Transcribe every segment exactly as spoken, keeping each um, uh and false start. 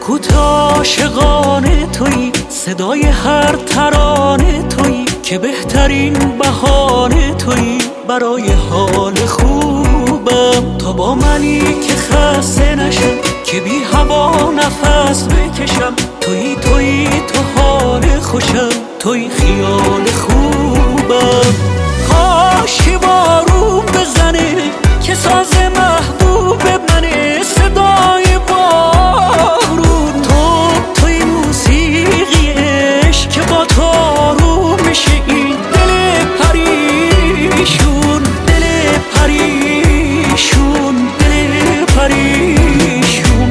سکوت عاشقانه تویی، صدای هر ترانه تویی، که بهترین بهانه تویی برای حال خوبم. تا با منی که خسته نشم، که بی هوا نفس بکشم، تویی تویی تو حال خوشم، تویی خیال خوبم. کاش که بارون بزنه که ساز محبوب منه، صدای بارون تو، توی موسیقی عشق که با تو آروم میشه این دل پریشون، دل پریشون، دل پریشون.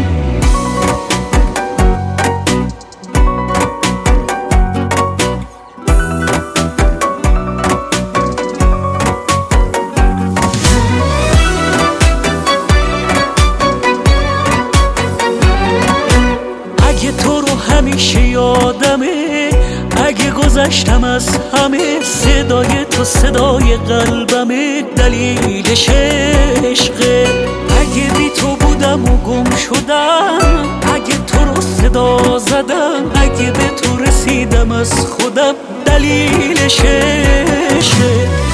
اگه تو رو همیشه یادمه، اگه گذشتم از همه، صدای تو صدای قلبمه، دلیلش عشقه. اگه بی تو بودم و گم شدم، اگه تو رو صدا زدم، اگه به تو رسیدم از خودم، دلیلش عشقه.